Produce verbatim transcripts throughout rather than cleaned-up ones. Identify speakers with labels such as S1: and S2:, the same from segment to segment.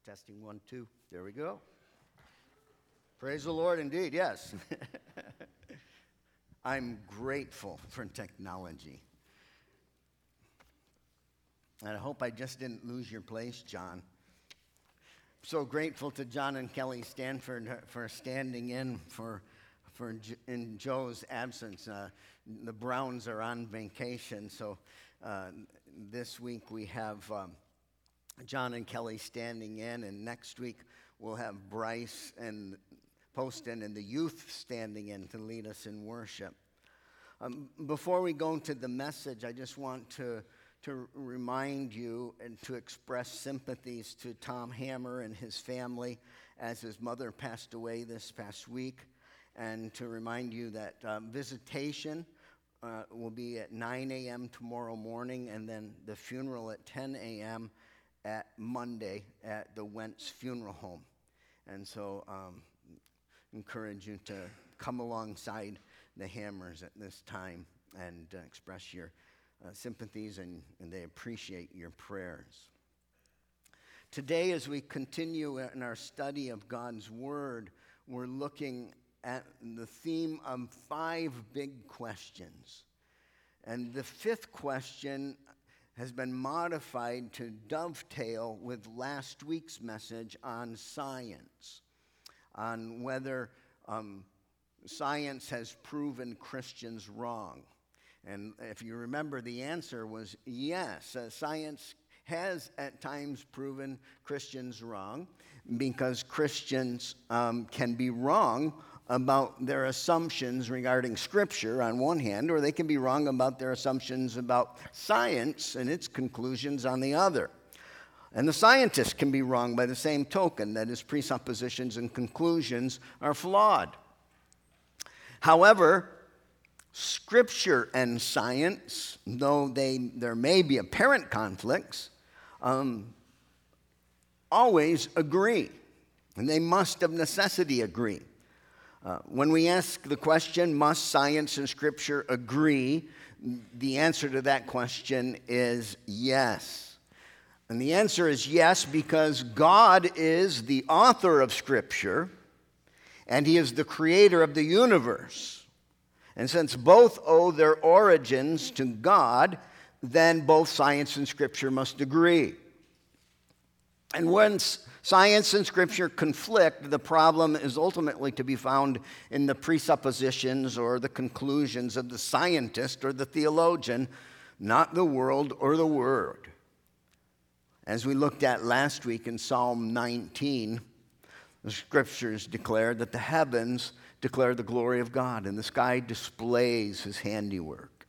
S1: Testing one, two. There we go. Praise the Lord indeed, yes. I'm grateful for technology. And I hope I just didn't lose your place, John. So grateful to John and Kelly Stanford for standing in for for in Joe's absence. Uh, the Browns are on vacation, so uh, this week we have um, John and Kelly standing in, and next week we'll have Bryce and Poston and the youth standing in to lead us in worship. Um, before we go into the message, I just want to to remind you and to express sympathies to Tom Hammer and his family as his mother passed away this past week, and to remind you that um, visitation uh, will be at nine a.m. tomorrow morning, and then the funeral at ten a.m. at Monday at the Wentz Funeral Home. And so um, encourage you to come alongside the Hammers at this time and uh, express your uh, sympathies, and, and they appreciate your prayers. Today, as we continue in our study of God's Word, we're looking at the theme of five big questions. And the fifth question has been modified to dovetail with last week's message on science, on whether um, science has proven Christians wrong. And if you remember, the answer was yes. Uh, science has at times proven Christians wrong, because Christians um, can be wrong about their assumptions regarding Scripture on one hand, or they can be wrong about their assumptions about science and its conclusions on the other. And the scientists can be wrong by the same token, that his presuppositions and conclusions are flawed. However, Scripture and science, though they there may be apparent conflicts, um, always agree, and they must of necessity agree. Uh, when we ask the question, must science and Scripture agree, the answer to that question is yes. And the answer is yes because God is the author of Scripture, and He is the creator of the universe. And since both owe their origins to God, then both science and Scripture must agree. And once science and Scripture conflict, the problem is ultimately to be found in the presuppositions or the conclusions of the scientist or the theologian, not the world or the Word. As we looked at last week in Psalm nineteen, the Scriptures declare that the heavens declare the glory of God, and the sky displays His handiwork.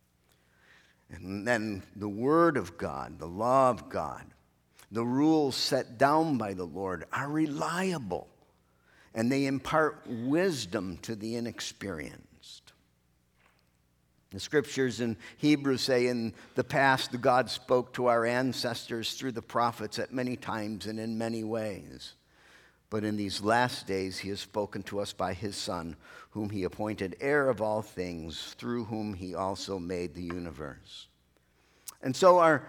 S1: And then the Word of God, the law of God, the rules set down by the Lord are reliable, and they impart wisdom to the inexperienced. The Scriptures in Hebrews say, in the past, the God spoke to our ancestors through the prophets at many times and in many ways. But in these last days, He has spoken to us by His Son, whom He appointed heir of all things, through whom He also made the universe. And so our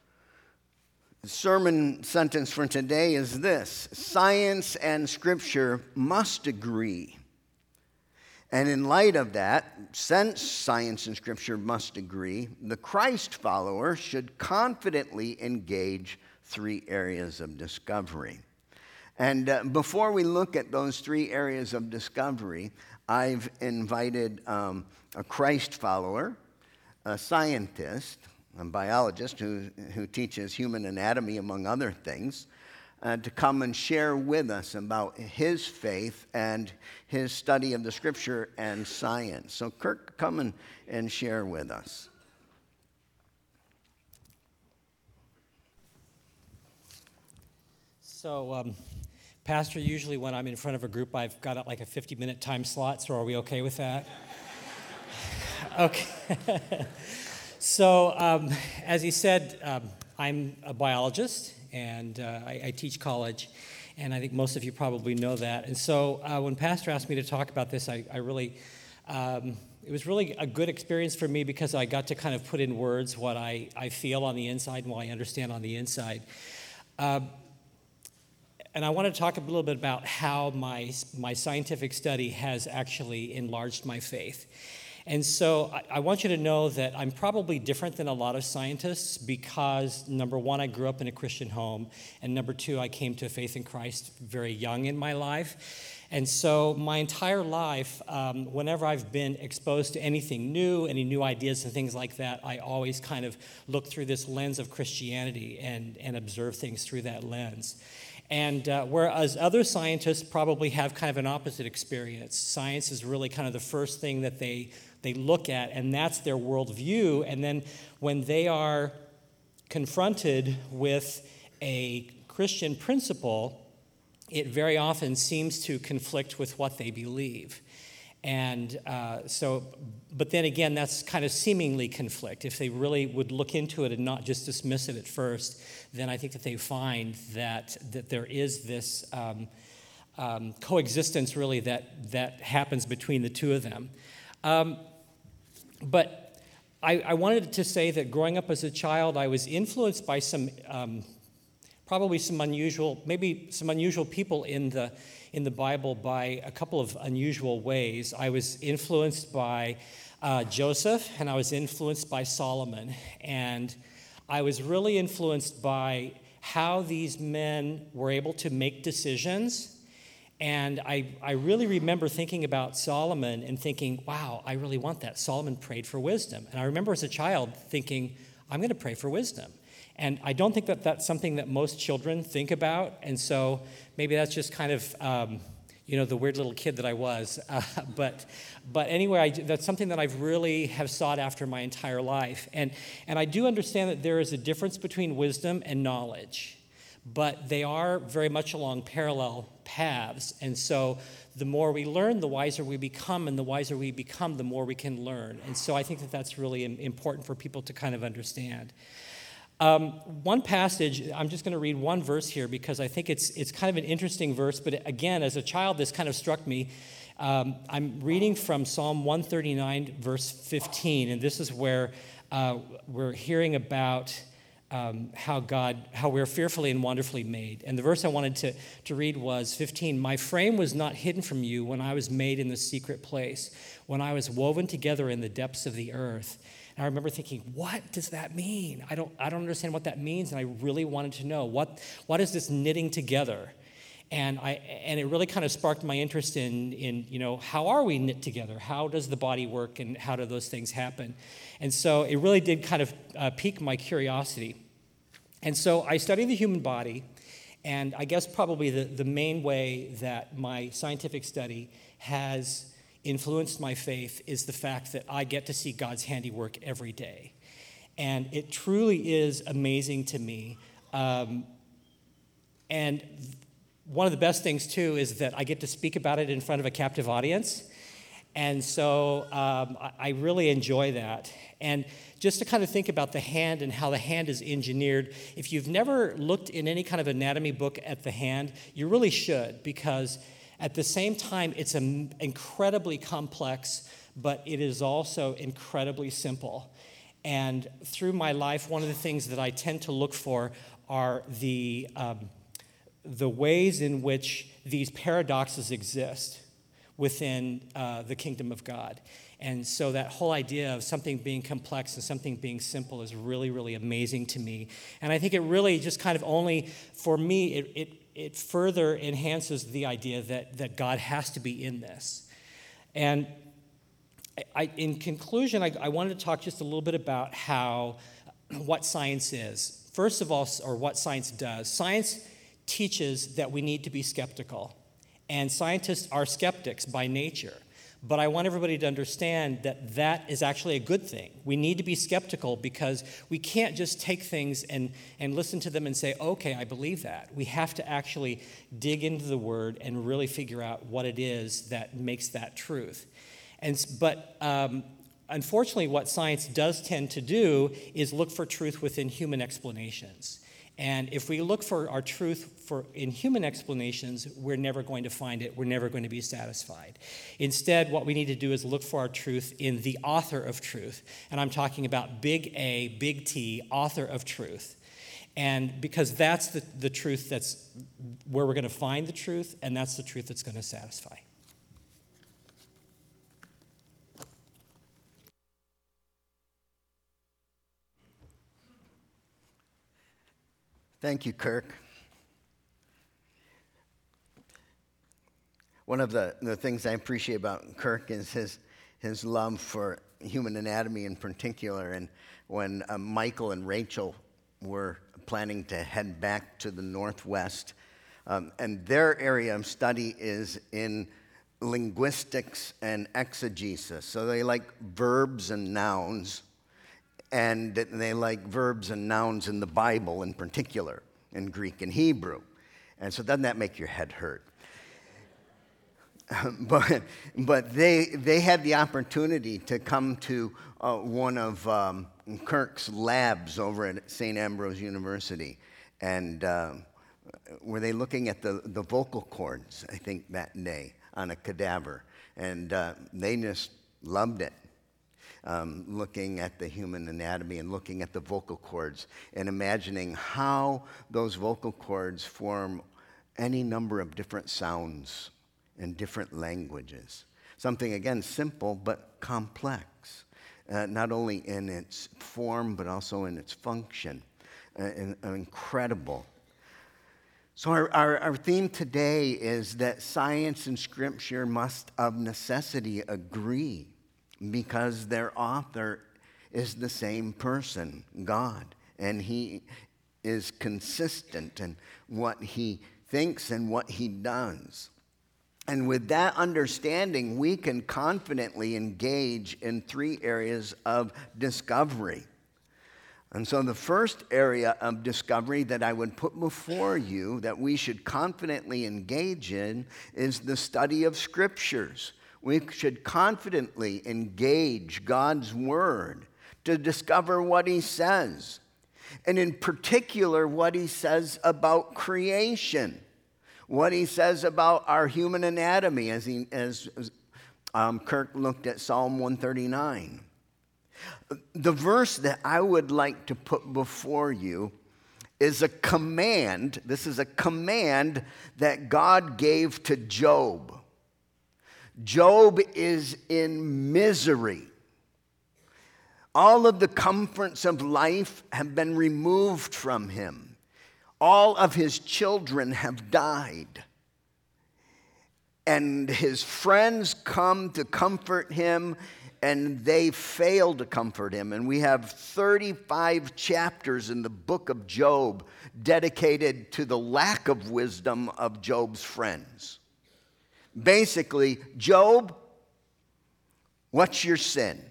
S1: sermon sentence for today is this: science and Scripture must agree. And in light of that, since science and Scripture must agree, the Christ follower should confidently engage three areas of discovery. And uh, before we look at those three areas of discovery, I've invited um, a Christ follower, a scientist, a biologist who, who teaches human anatomy, among other things, uh, to come and share with us about his faith and his study of the Scripture and science. So Kirk, come and, and share with us.
S2: So, um, Pastor, usually when I'm in front of a group, I've got like a fifty-minute time slot, so are we okay with that? Okay. So, um, as he said, um, I'm a biologist, and uh, I, I teach college, and I think most of you probably know that. And so uh, when Pastor asked me to talk about this, I, I really, um, it was really a good experience for me because I got to kind of put in words what I, I feel on the inside and what I understand on the inside. Uh, and I want to talk a little bit about how my, my scientific study has actually enlarged my faith. And so I, I want you to know that I'm probably different than a lot of scientists because, number one, I grew up in a Christian home, and number two, I came to faith in Christ very young in my life. And so my entire life, um, whenever I've been exposed to anything new, any new ideas and things like that, I always kind of look through this lens of Christianity and, and observe things through that lens. And uh, whereas other scientists probably have kind of an opposite experience, science is really kind of the first thing that they, they look at, and that's their worldview. And then when they are confronted with a Christian principle, it very often seems to conflict with what they believe. And uh, so, but then again, that's kind of seemingly conflict. If they really would look into it and not just dismiss it at first, then I think that they find that that there is this um, um, coexistence really that, that happens between the two of them. Um, but I, I wanted to say that growing up as a child, I was influenced by some um, probably some unusual, maybe some unusual people in the in the Bible by a couple of unusual ways. I was influenced by uh, Joseph, and I was influenced by Solomon. And I was really influenced by how these men were able to make decisions. And I, I really remember thinking about Solomon and thinking, wow, I really want that. Solomon prayed for wisdom. And I remember as a child thinking, I'm going to pray for wisdom. And I don't think that that's something that most children think about, and so maybe that's just kind of, um, you know, the weird little kid that I was. Uh, but, but anyway, I, that's something that I've really have sought after my entire life. And, and I do understand that there is a difference between wisdom and knowledge, but they are very much along parallel paths. And so the more we learn, the wiser we become, and the wiser we become, the more we can learn. And so I think that that's really important for people to kind of understand. Um, one passage, I'm just going to read one verse here because I think it's it's kind of an interesting verse, but again, as a child, this kind of struck me. Um, I'm reading from Psalm one thirty-nine, verse fifteen, and this is where uh, we're hearing about um, how God, how we're fearfully and wonderfully made. And the verse I wanted to, to read was fifteen. My frame was not hidden from you when I was made in the secret place, when I was woven together in the depths of the earth. And I remember thinking, what does that mean? I don't, I don't understand what that means, and I really wanted to know, what, what is this knitting together? And I, and it really kind of sparked my interest in, in, you know, how are we knit together? How does the body work, and how do those things happen? And so it really did kind of uh, pique my curiosity. And so I studied the human body, and I guess probably the, the main way that my scientific study has influenced my faith is the fact that I get to see God's handiwork every day. And it truly is amazing to me. Um, and one of the best things, too, is that I get to speak about it in front of a captive audience. And so um, I, I really enjoy that. And just to kind of think about the hand and how the hand is engineered, if you've never looked in any kind of anatomy book at the hand, you really should, because at the same time, it's an incredibly complex, but it is also incredibly simple. And through my life, one of the things that I tend to look for are the, um, the ways in which these paradoxes exist within uh, the kingdom of God. And so that whole idea of something being complex and something being simple is really, really amazing to me. And I think it really just kind of only, for me, it, it it further enhances the idea that, that God has to be in this. And I, in conclusion, I, I wanted to talk just a little bit about how, what science is. First of all, or what science does. Science teaches that we need to be skeptical. And scientists are skeptics by nature. But I want everybody to understand that that is actually a good thing. We need to be skeptical because we can't just take things and, and listen to them and say, okay, I believe that. We have to actually dig into the Word and really figure out what it is that makes that truth. And But um, unfortunately, what science does tend to do is look for truth within human explanations. And if we look for our truth for in human explanations, we're never going to find it. We're never going to be satisfied. Instead, what we need to do is look for our truth in the author of truth. And I'm talking about big A, big T, author of truth. And because that's the, the truth that's where we're going to find the truth, and that's the truth that's going to satisfy.
S1: Thank you, Kirk. One of the, the things I appreciate about Kirk is his, his love for human anatomy in particular. And when uh, Michael and Rachel were planning to head back to the Northwest, um, and their area of study is in linguistics and exegesis. So they like verbs and nouns, and they like verbs and nouns in the Bible in particular, in Greek and Hebrew. And so doesn't that make your head hurt? But, but they, they had the opportunity to come to uh, one of um, Kirk's labs over at Saint Ambrose University. And uh, were they looking at the, the vocal cords, I think, that day on a cadaver. And uh, they just loved it, um, looking at the human anatomy and looking at the vocal cords and imagining how those vocal cords form any number of different sounds in different languages. Something, again, simple but complex, uh, not only in its form but also in its function. Uh, and, uh, incredible. So our, our, our theme today is that science and Scripture must of necessity agree because their author is the same person, God, and he is consistent in what he thinks and what he does. And with that understanding, we can confidently engage in three areas of discovery. And so the first area of discovery that I would put before you that we should confidently engage in is the study of Scriptures. We should confidently engage God's Word to discover what He says, and in particular, what He says about creation. What He says about our human anatomy, as, he, as um, Kirk looked at Psalm one thirty-nine. The verse that I would like to put before you is a command. This is a command that God gave to Job. Job is in misery. All of the comforts of life have been removed from him. All of his children have died. And his friends come to comfort him, and they fail to comfort him. And we have thirty-five chapters in the book of Job dedicated to the lack of wisdom of Job's friends. Basically, Job, what's your sin?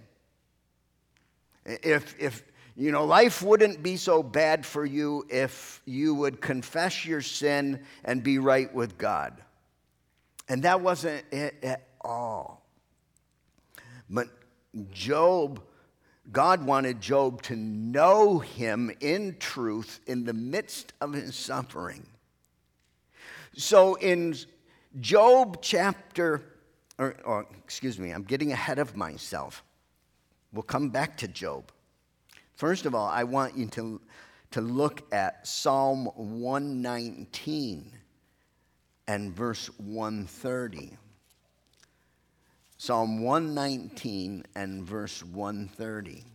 S1: If, if You know, life wouldn't be so bad for you if you would confess your sin and be right with God. And that wasn't it at all. But Job, God wanted Job to know Him in truth in the midst of his suffering. So in Job chapter, or, or excuse me, I'm getting ahead of myself. We'll come back to Job. First of all, I want you to, to look at Psalm one nineteen and verse one thirty. Psalm one nineteen and verse one thirty.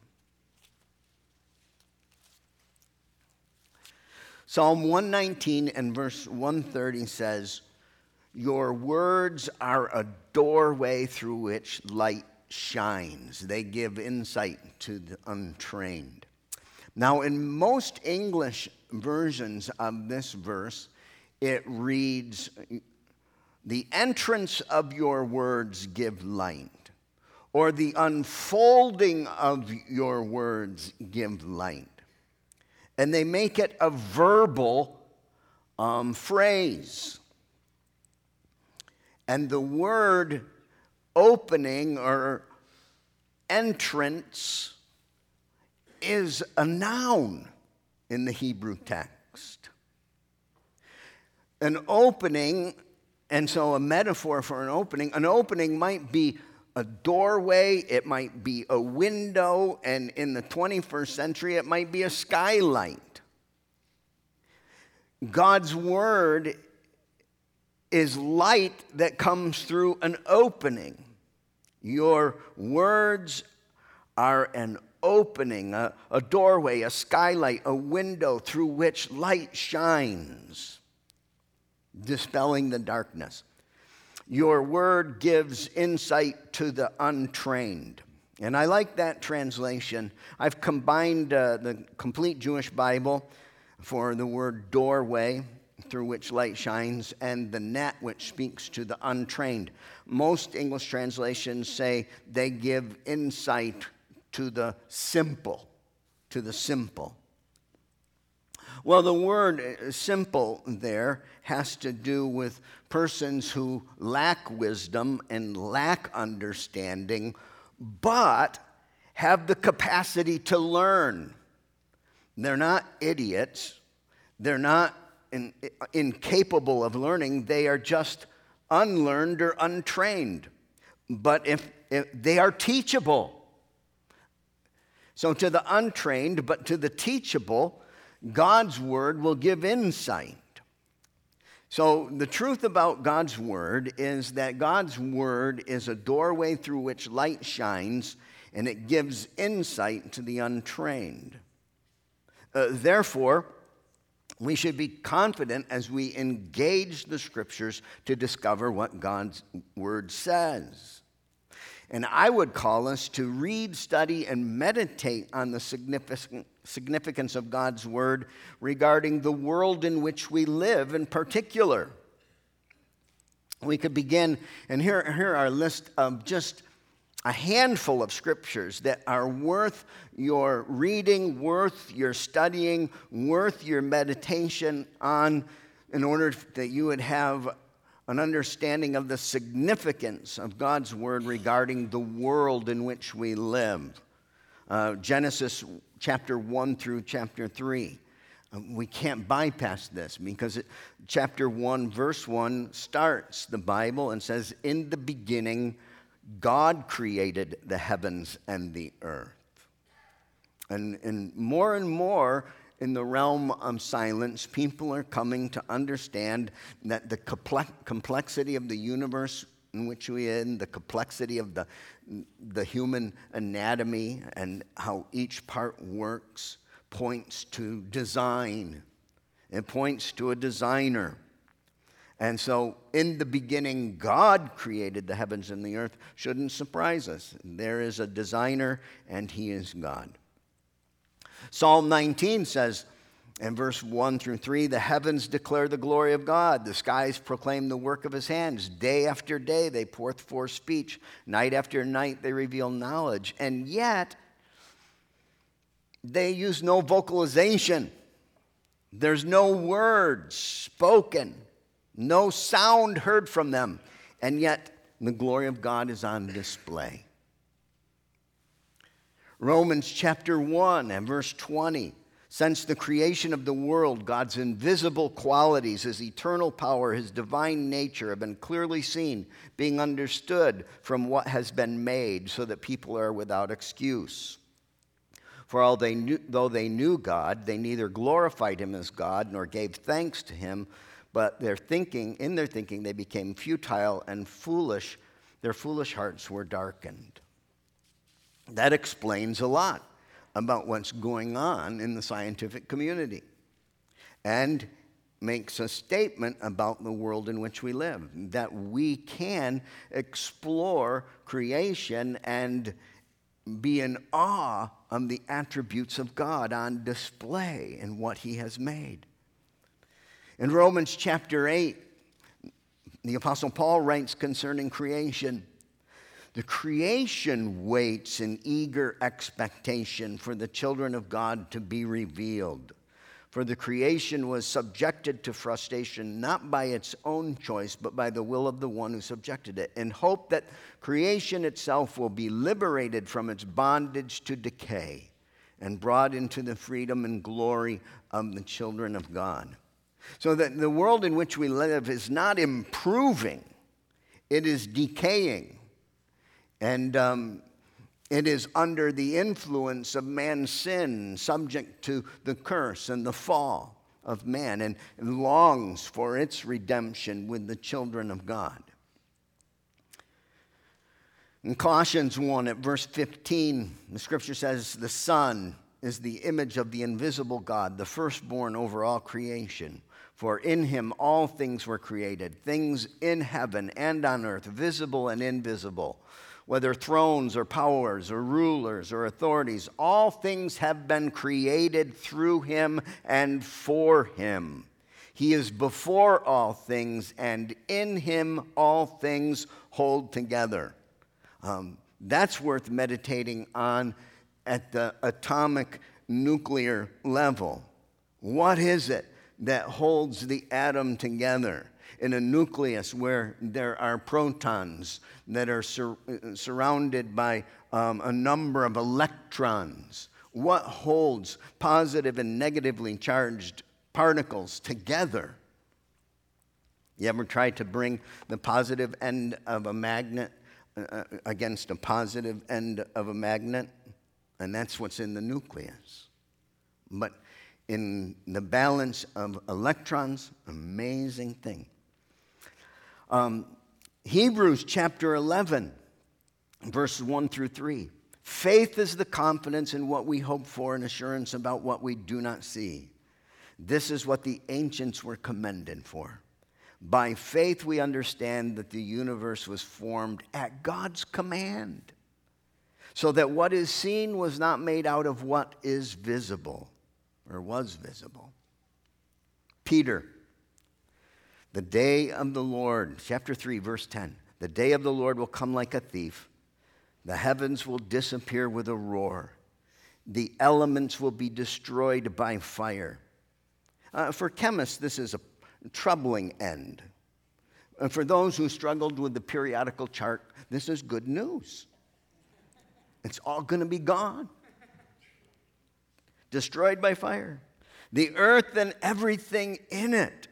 S1: Psalm one nineteen and verse one thirty says, "Your words are a doorway through which light shines. They give insight to the untrained." Now, in most English versions of this verse, it reads, "The entrance of your words give light," or "the unfolding of your words give light." And they make it a verbal um, phrase. And the word opening or entrance is a noun in the Hebrew text. An opening, and so a metaphor for an opening, an opening might be a doorway, it might be a window, and in the twenty-first century, it might be a skylight. God's word is light that comes through an opening. Your words are an opening, a, a doorway, a skylight, a window through which light shines, dispelling the darkness. Your word gives insight to the untrained. And I like that translation. I've combined uh, the Complete Jewish Bible for the word doorway through which light shines and the net which speaks to the untrained. Most English translations say they give insight to the simple, to the simple. Well, the word simple there has to do with persons who lack wisdom and lack understanding, but have the capacity to learn. They're not idiots. They're not in, incapable of learning. They are just unlearned or untrained. But if, if they are teachable. So to the untrained, but to the teachable, God's word will give insight. So the truth about God's word is that God's word is a doorway through which light shines, and it gives insight to the untrained. Uh, therefore, we should be confident as we engage the scriptures to discover what God's word says. And I would call us to read, study, and meditate on the significant significance of God's word regarding the world in which we live in particular. We could begin, and here, here are a list of just a handful of scriptures that are worth your reading, worth your studying, worth your meditation on, in order that you would have an understanding of the significance of God's word regarding the world in which we live. Uh, Genesis chapter one through chapter three. Uh, we can't bypass this because it, chapter one, verse one starts the Bible and says, "In the beginning, God created the heavens and the earth." And, and more and more in the realm of silence, people are coming to understand that the complexity of the universe in which we are in, the complexity of the, the human anatomy and how each part works, points to design. It points to a designer. And so, in the beginning, God created the heavens and the earth. Shouldn't surprise us. There is a designer, and he is God. Psalm nineteen says, in verse one through three, "The heavens declare the glory of God. The skies proclaim the work of his hands. Day after day they pour forth speech. Night after night they reveal knowledge." And yet, they use no vocalization. There's no words spoken. No sound heard from them. And yet, the glory of God is on display. Romans chapter one and verse twenty. "Since the creation of the world, God's invisible qualities, his eternal power, his divine nature have been clearly seen, being understood from what has been made, so that people are without excuse. For all they knew, though they knew God, they neither glorified him as God nor gave thanks to him, but their thinking, in their thinking they became futile and foolish. Their foolish hearts were darkened." That explains a lot about what's going on in the scientific community and makes a statement about the world in which we live, that we can explore creation and be in awe of the attributes of God on display in what he has made. In Romans chapter eight, the Apostle Paul writes concerning creation, "The creation waits in eager expectation for the children of God to be revealed. For the creation was subjected to frustration, not by its own choice, but by the will of the one who subjected it, in hope that creation itself will be liberated from its bondage to decay and brought into the freedom and glory of the children of God." So that the world in which we live is not improving, it is decaying. And um, it is under the influence of man's sin, subject to the curse and the fall of man and longs for its redemption with the children of God. In Colossians one at verse fifteen, the scripture says, the Son is the image of the invisible God, the firstborn over all creation. For in him all things were created, things in heaven and on earth, visible and invisible, whether thrones or powers or rulers or authorities, all things have been created through him and for him. He is before all things, and in him all things hold together. Um, that's worth meditating on at the atomic nuclear level. What is it that holds the atom together in a nucleus where there are protons that are sur- surrounded by um, a number of electrons? What holds positive and negatively charged particles together? You ever tried to bring the positive end of a magnet uh, against a positive end of a magnet? And that's what's in the nucleus. But in the balance of electrons, amazing thing. Um, Hebrews chapter eleven, verses one through three. Faith is the confidence in what we hope for and assurance about what we do not see. This is what the ancients were commended for. By faith we understand that the universe was formed at God's command, so that what is seen was not made out of what is visible, or was visible. Peter, the day of the Lord, chapter three, verse ten. The day of the Lord will come like a thief. The heavens will disappear with a roar. The elements will be destroyed by fire. Uh, for chemists, this is a troubling end. And for those who struggled with the periodical chart, this is good news. It's all going to be gone. Destroyed by fire. The earth and everything in it.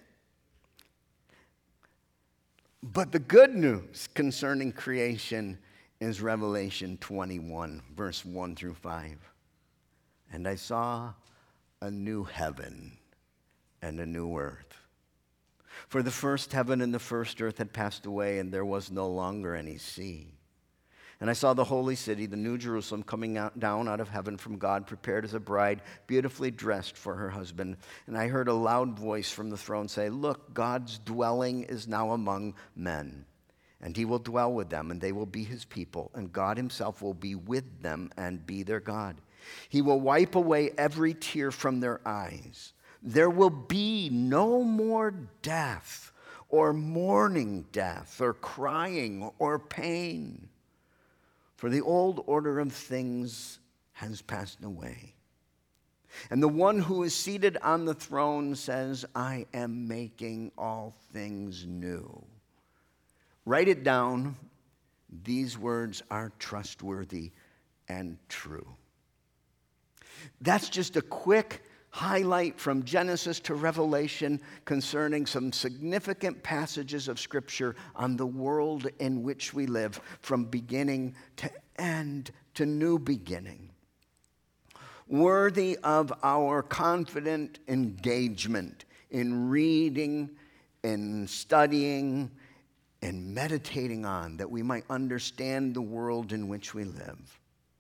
S1: But the good news concerning creation is Revelation twenty-one, verse one through five. And I saw a new heaven and a new earth. For the first heaven and the first earth had passed away, and there was no longer any sea. And I saw the holy city, the New Jerusalem, coming out, down out of heaven from God, prepared as a bride, beautifully dressed for her husband. And I heard a loud voice from the throne say, "Look, God's dwelling is now among men, and he will dwell with them, and they will be his people, and God himself will be with them and be their God. He will wipe away every tear from their eyes. There will be no more death, or mourning death, or crying, or pain. For the old order of things has passed away." And the one who is seated on the throne says, "I am making all things new." Write it down. These words are trustworthy and true. That's just a quick highlight from Genesis to Revelation concerning some significant passages of Scripture on the world in which we live, from beginning to end to new beginning. Worthy of our confident engagement in reading, in studying, and meditating on, that we might understand the world in which we live.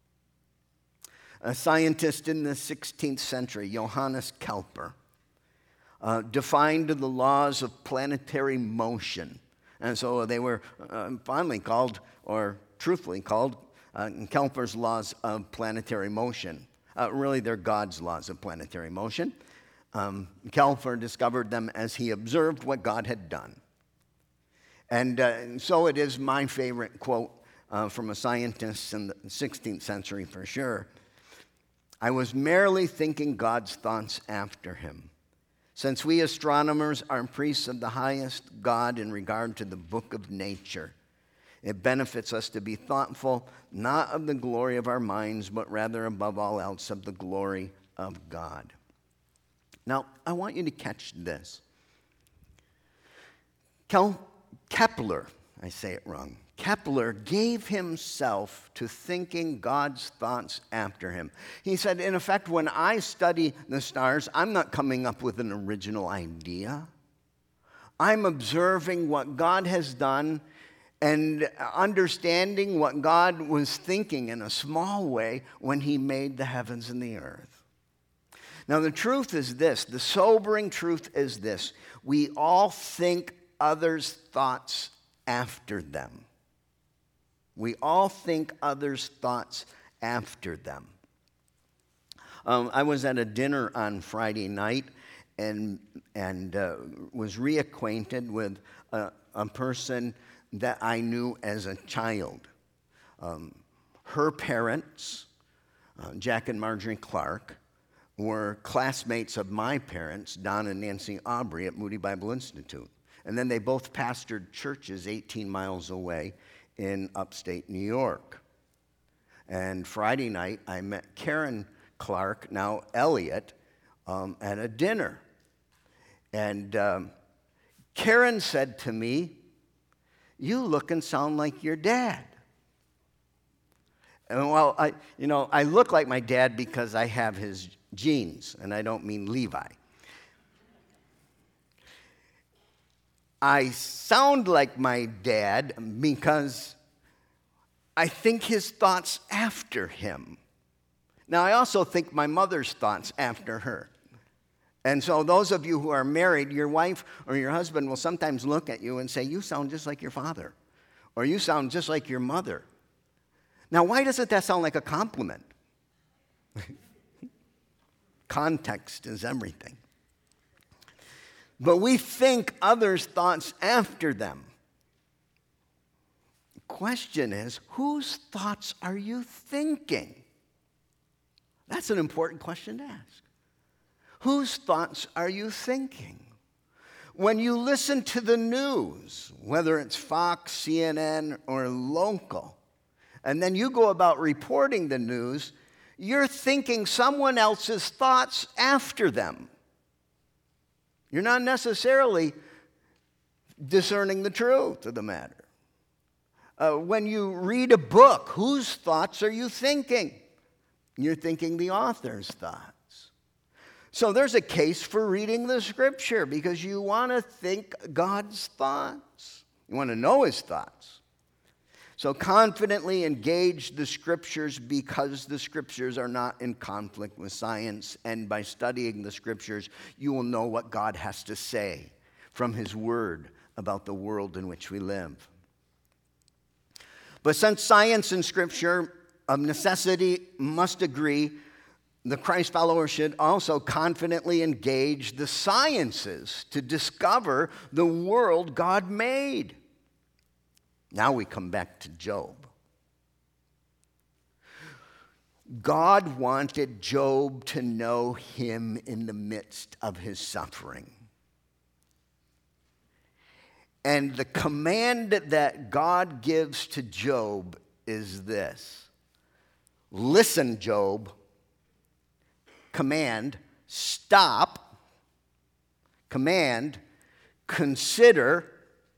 S1: A scientist in the sixteenth century, Johannes Kepler, uh, defined the laws of planetary motion. And so they were uh, finally called, or truthfully called, uh, Kepler's laws of planetary motion. Uh, really, they're God's laws of planetary motion. Um, Kepler discovered them as he observed what God had done. And uh, so it is my favorite quote uh, from a scientist in the sixteenth century for sure. "I was merely thinking God's thoughts after him. Since we astronomers are priests of the highest God in regard to the book of nature, it benefits us to be thoughtful not of the glory of our minds, but rather above all else of the glory of God." Now, I want you to catch this. Kel- Kepler, I say it wrong, Kepler gave himself to thinking God's thoughts after him. He said, in effect, when I study the stars, I'm not coming up with an original idea. I'm observing what God has done and understanding what God was thinking in a small way when he made the heavens and the earth. Now, the truth is this, the sobering truth is this: we all think others' thoughts after them. We all think others' thoughts after them. Um, I was at a dinner on Friday night and, and uh, was reacquainted with a, a person that I knew as a child. Um, her parents, uh, Jack and Marjorie Clark, were classmates of my parents, Don and Nancy Aubrey, at Moody Bible Institute. And then they both pastored churches eighteen miles away in upstate New York. And Friday night, I met Karen Clark, now Elliot, um, at a dinner. And um, Karen said to me, "You look and sound like your dad." And well, I, you know, I look like my dad because I have his genes, and I don't mean Levi. I sound like my dad because I think his thoughts after him. Now, I also think my mother's thoughts after her. And so those of you who are married, your wife or your husband will sometimes look at you and say, "You sound just like your father," or "You sound just like your mother." Now, why doesn't that sound like a compliment? Context is everything. But we think others' thoughts after them. The question is, whose thoughts are you thinking? That's an important question to ask. Whose thoughts are you thinking? When you listen to the news, whether it's Fox, C N N, or local, and then you go about reporting the news, you're thinking someone else's thoughts after them. You're not necessarily discerning the truth of the matter. Uh, when you read a book, whose thoughts are you thinking? You're thinking the author's thoughts. So there's a case for reading the scripture because you want to think God's thoughts. You want to know his thoughts. So confidently engage the scriptures because the scriptures are not in conflict with science. And by studying the scriptures, you will know what God has to say from his word about the world in which we live. But since science and scripture of necessity must agree, the Christ follower should also confidently engage the sciences to discover the world God made. Now we come back to Job. God wanted Job to know him in the midst of his suffering. And the command that God gives to Job is this: listen, Job. Command, stop. Command, consider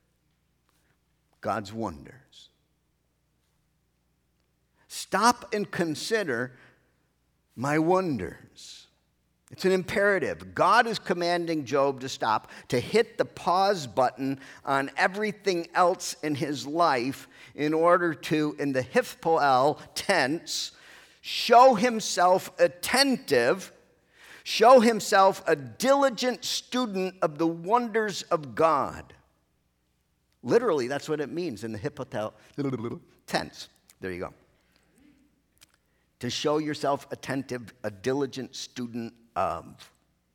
S1: God's wonders. Stop and consider my wonders. It's an imperative. God is commanding Job to stop, to hit the pause button on everything else in his life in order to, in the hifpoel tense, show himself attentive, show himself a diligent student of the wonders of God. Literally, that's what it means in the hippotel tense. There you go. To show yourself attentive, a diligent student of.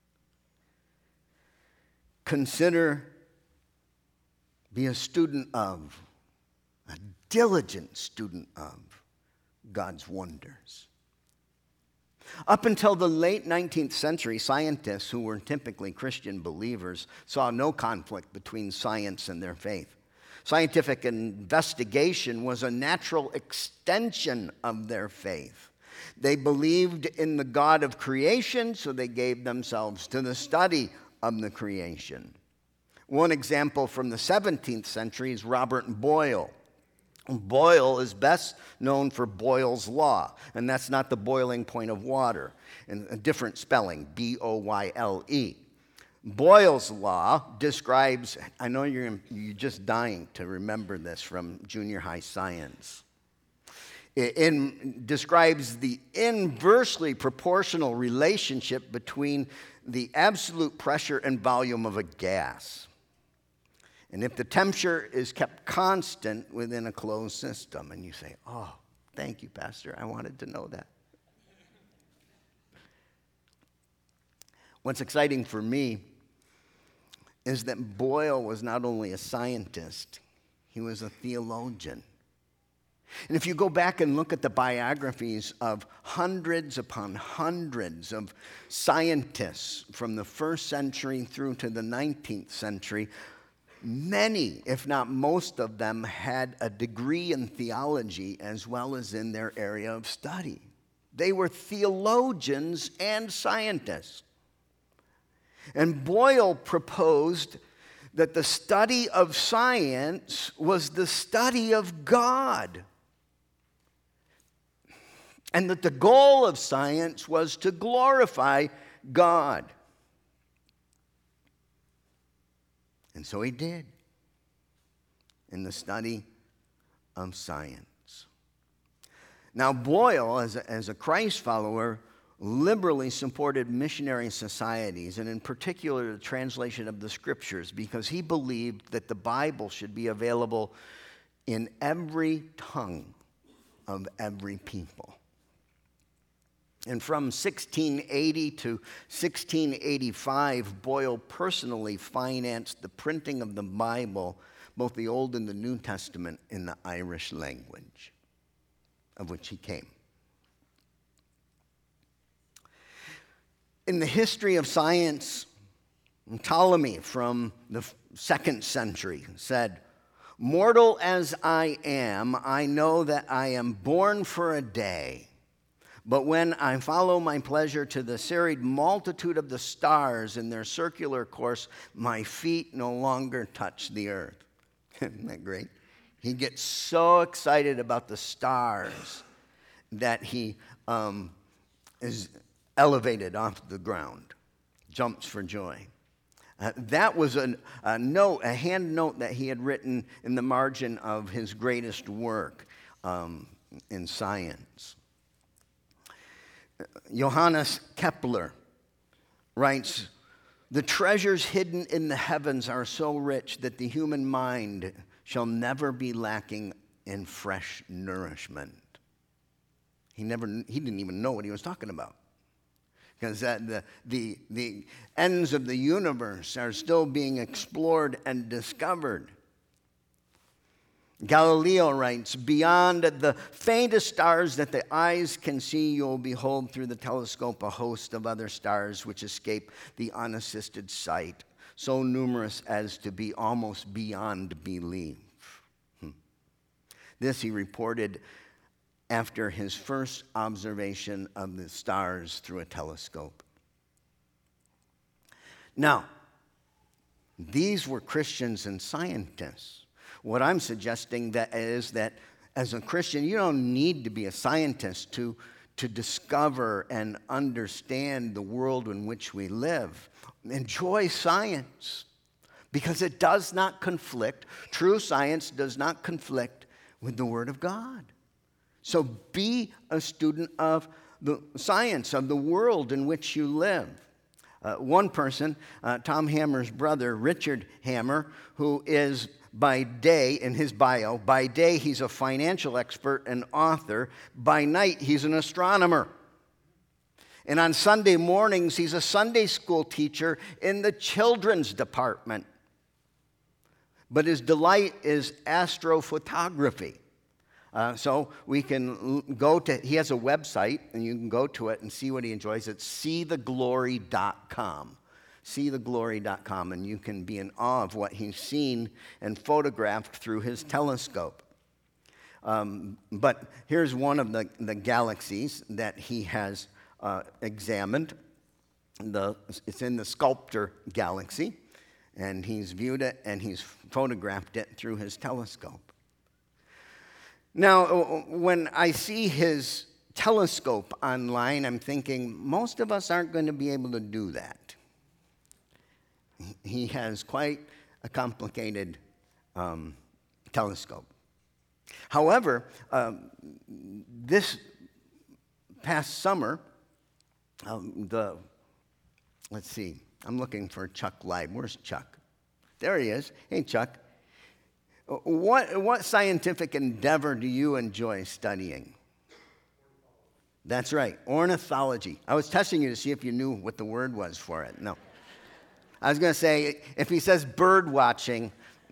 S1: Consider, be a student of, a diligent student of God's wonders. Up until the late nineteenth century, scientists who were typically Christian believers saw no conflict between science and their faith. Scientific investigation was a natural extension of their faith. They believed in the God of creation, so they gave themselves to the study of the creation. One example from the seventeenth century is Robert Boyle. Boyle is best known for Boyle's Law, and that's not the boiling point of water, and a different spelling, B O Y L E. Boyle's Law describes, I know you're, you're just dying to remember this from junior high science. It in, describes the inversely proportional relationship between the absolute pressure and volume of a gas. And if the temperature is kept constant within a closed system, and you say, oh, thank you, Pastor, I wanted to know that. What's exciting for me is that Boyle was not only a scientist, he was a theologian. And if you go back and look at the biographies of hundreds upon hundreds of scientists from the first century through to the nineteenth century, many, if not most of them, had a degree in theology as well as in their area of study. They were theologians and scientists. And Boyle proposed that the study of science was the study of God, and that the goal of science was to glorify God. And so he did in the study of science. Now, Boyle, as a, as a Christ follower, liberally supported missionary societies, and in particular the translation of the scriptures, because he believed that the Bible should be available in every tongue of every people. And from sixteen eighty to sixteen eighty-five, Boyle personally financed the printing of the Bible, both the Old and the New Testament, in the Irish language, of which he came. In the history of science, Ptolemy from the second century said, "Mortal as I am, I know that I am born for a day. But when I follow my pleasure to the serried multitude of the stars in their circular course, my feet no longer touch the earth." Isn't that great? He gets so excited about the stars that he um, is elevated off the ground, jumps for joy. Uh, that was a, a note, a hand note that he had written in the margin of his greatest work um, in science. Johannes Kepler writes, "The treasures hidden in the heavens are so rich that the human mind shall never be lacking in fresh nourishment." He never, he didn't even know what he was talking about, because the, the, the ends of the universe are still being explored and discovered. Galileo writes, "Beyond the faintest stars that the eyes can see, you will behold through the telescope a host of other stars which escape the unassisted sight, so numerous as to be almost beyond belief." Hmm. This he reported after his first observation of the stars through a telescope. Now, these were Christians and scientists. What I'm suggesting that is that as a Christian, you don't need to be a scientist to, to discover and understand the world in which we live. Enjoy science, because it does not conflict. True science does not conflict with the Word of God. So be a student of the science, of the world in which you live. Uh, one person, uh, Tom Hammer's brother, Richard Hammer, who is by day, in his bio, by day he's a financial expert and author. By night, he's an astronomer. And on Sunday mornings, he's a Sunday school teacher in the children's department. But his delight is astrophotography. Uh, so we can go to, he has a website, and you can go to it and see what he enjoys. It's see the glory dot com. see the glory dot com, and you can be in awe of what he's seen and photographed through his telescope. Um, but here's one of the, the galaxies that he has uh, examined. The, it's in the Sculptor Galaxy, and he's viewed it and he's photographed it through his telescope. Now, when I see his telescope online, I'm thinking most of us aren't going to be able to do that. He has quite a complicated um, telescope. However, um, this past summer, um, the, let's see, I'm looking for Chuck Live. Where's Chuck? There he is. Hey, Chuck. What, what scientific endeavor do you enjoy studying? That's right, ornithology. I was testing you to see if you knew what the word was for it. No. I was going to say, if he says bird watching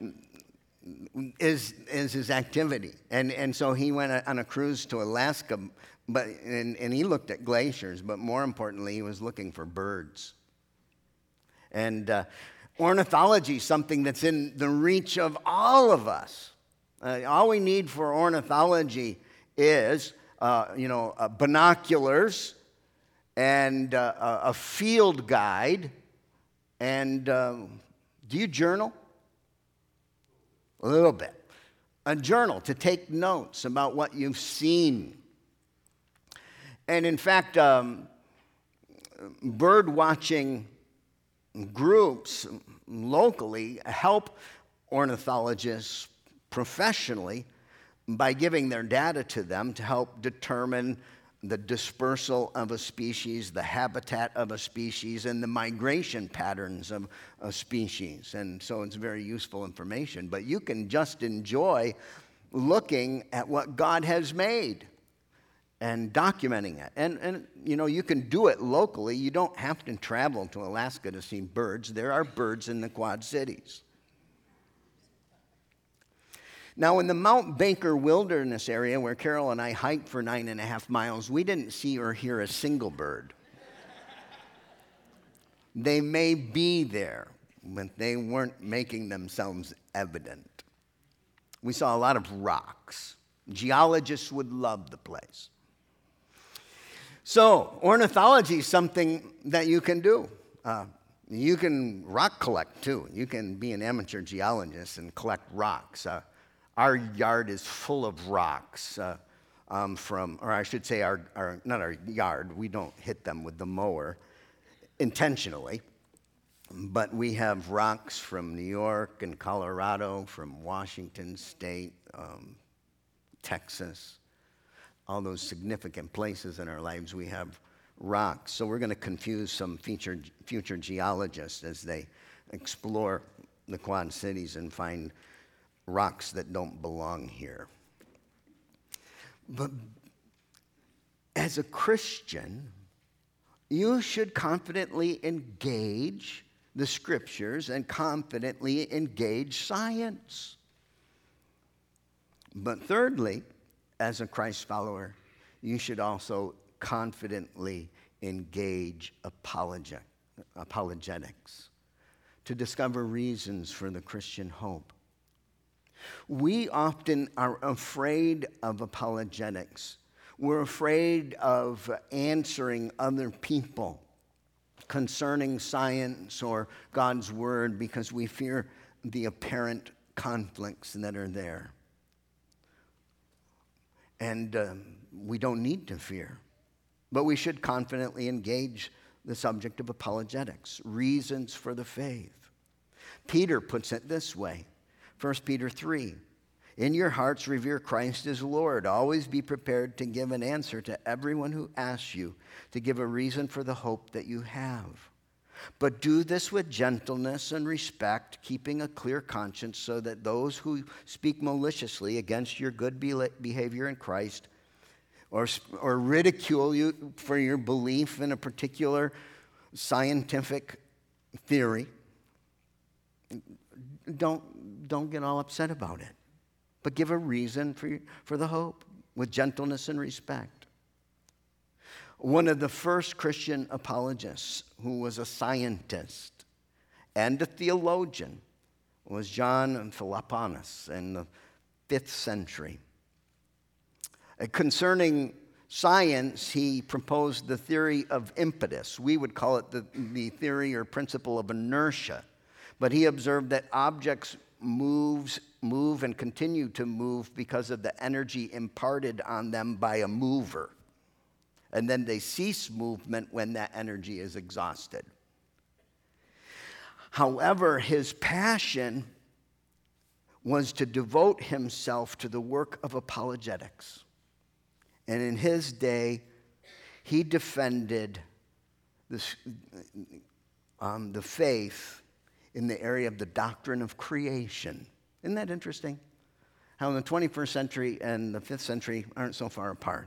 S1: is, is his activity. And, and so he went on a cruise to Alaska, but, and, and he looked at glaciers, but more importantly, he was looking for birds. And uh, ornithology is something that's in the reach of all of us. Uh, all we need for ornithology is, uh, you know, uh, binoculars and uh, a field guide. And um, do you journal? A little bit. A journal to take notes about what you've seen. And in fact, um, bird watching groups locally help ornithologists professionally by giving their data to them to help determine the dispersal of a species, the habitat of a species, and the migration patterns of a species. And so it's very useful information. But you can just enjoy looking at what God has made and documenting it. And, and, you know, you can do it locally. You don't have to travel to Alaska to see birds. There are birds in the Quad Cities. Now, in the Mount Baker Wilderness area where Carol and I hiked for nine and a half miles, we didn't see or hear a single bird. They may be there, but they weren't making themselves evident. We saw a lot of rocks. Geologists would love the place. So, ornithology is something that you can do. Uh, you can rock collect, too. You can be an amateur geologist and collect rocks. Uh, our yard is full of rocks uh, um, from, or I should say, our, our not our yard. We don't hit them with the mower intentionally. But we have rocks from New York and Colorado, from Washington State, um, Texas, all those significant places in our lives, we have rocks. So we're going to confuse some future, future geologists as they explore the Quad Cities and find rocks that don't belong here. But as a Christian, you should confidently engage the Scriptures and confidently engage science. But thirdly, as a Christ follower, you should also confidently engage apologet, apologetics to discover reasons for the Christian hope. We often are afraid of apologetics. We're afraid of answering other people concerning science or God's Word because we fear the apparent conflicts that are there. And um, we don't need to fear, but we should confidently engage the subject of apologetics, reasons for the faith. Peter puts it this way, First Peter three, in your hearts revere Christ as Lord. Always be prepared to give an answer to everyone who asks you to give a reason for the hope that you have. But do this with gentleness and respect, keeping a clear conscience, so that those who speak maliciously against your good behavior in Christ or, or ridicule you for your belief in a particular scientific theory, don't, don't get all upset about it, but give a reason for, for the hope with gentleness and respect. One of the first Christian apologists who was a scientist and a theologian was John Philoponus in the fifth century. Concerning science, he proposed the theory of impetus. We would call it the, the theory or principle of inertia. But he observed that objects moves, move and continue to move because of the energy imparted on them by a mover. And then they cease movement when that energy is exhausted. However, his passion was to devote himself to the work of apologetics. And in his day, he defended this, um, the faith in the area of the doctrine of creation. Isn't that interesting? How the twenty-first century and the fifth century aren't so far apart.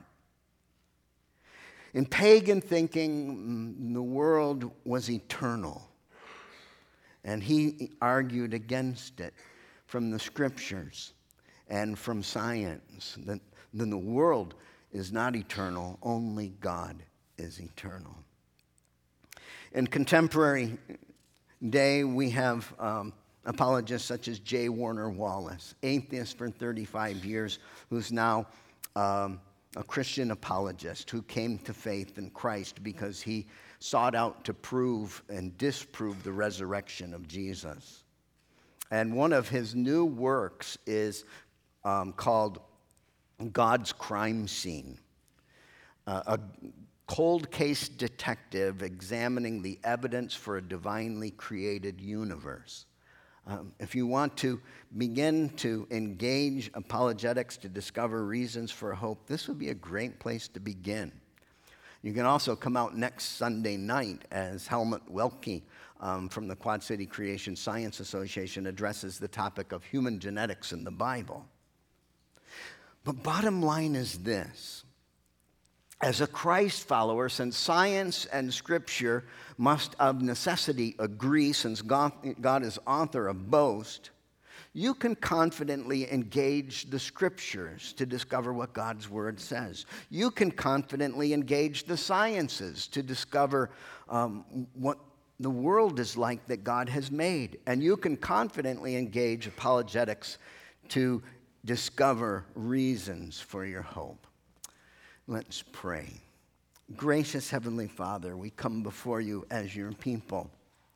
S1: In pagan thinking, the world was eternal. And he argued against it from the scriptures and from science. That then the world is not eternal, only God is eternal. In contemporary day, we have um, apologists such as J. Warner Wallace, atheist for thirty-five years, who's now um, a Christian apologist who came to faith in Christ because he sought out to prove and disprove the resurrection of Jesus. And one of his new works is um, called God's Crime Scene, uh, a cold case detective examining the evidence for a divinely created universe. Um, if you want to begin to engage apologetics to discover reasons for hope, this would be a great place to begin. You can also come out next Sunday night as Helmut Welke um, from the Quad City Creation Science Association addresses the topic of human genetics in the Bible. But bottom line is this. As a Christ follower, since science and Scripture must of necessity agree, since God, God is author of both, you can confidently engage the Scriptures to discover what God's Word says. You can confidently engage the sciences to discover um, what the world is like that God has made. And you can confidently engage apologetics to discover reasons for your hope. Let's pray. Gracious Heavenly Father, we come before you as your people.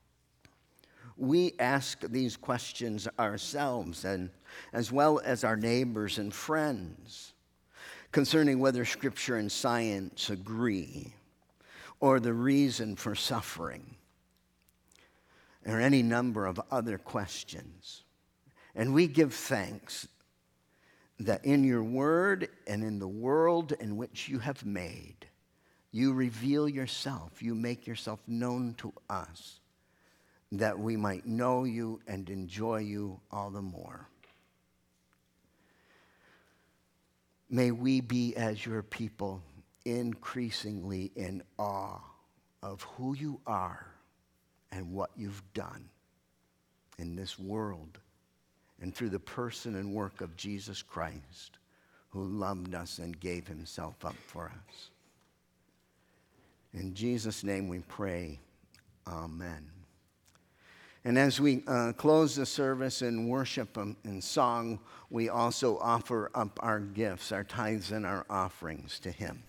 S1: We ask these questions ourselves and as well as our neighbors and friends concerning whether Scripture and science agree or the reason for suffering or any number of other questions. And we give thanks that in your word and in the world in which you have made, you reveal yourself, you make yourself known to us, that we might know you and enjoy you all the more. May we be, as your people, increasingly in awe of who you are and what you've done in this world and through the person and work of Jesus Christ, who loved us and gave himself up for us. In Jesus' name we pray, amen. And as we uh, close the service in worship and song, we also offer up our gifts, our tithes and our offerings to him.